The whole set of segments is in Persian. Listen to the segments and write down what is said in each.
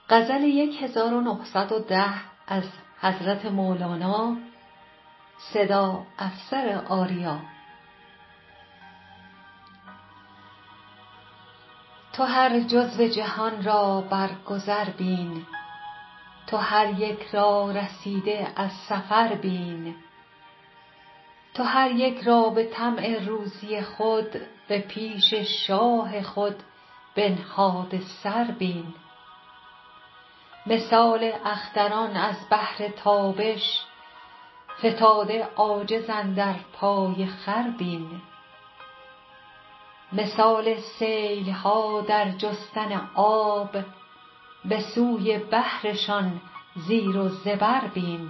غزل 1910 از حضرت مولانا، صدا افسر آریا. تو هر جزو جهان را بر گذر بین، تو هر یک را رسیده از سفر بین. تو هر یک را به طمع روزی خود، به پیش شاه خود بنهاده سر بین. مثال اختران از بهر تابش، فتاده عاجز اندر پای خور بین. مثال سیل ها در جستن آب، به سوی بحرشان زیر و زبر بین.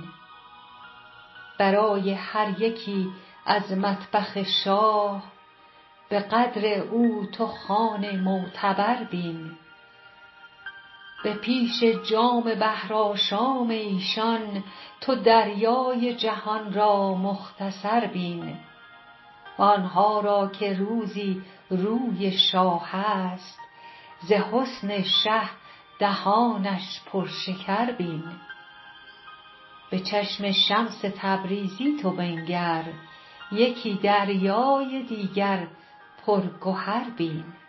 برای هر یکی از مطبخ شاه، به قدر او تو خوان معتبر بین. به پیش جام بحرآشام ایشان، تو دریای جهان را مختصر بین. وآنها را که روزی روی شاه است، ز حسن شه دهانش پرشکر بین. به چشم شمس تبریزی تو بنگر، یکی دریای دیگر پرگهر بین.